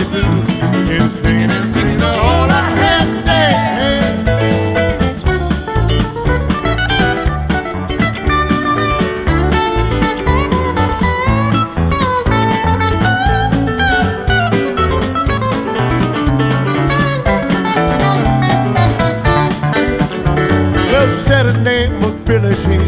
the blues. In swinging and singing all I had today. Well, she said her name was Billie Jean.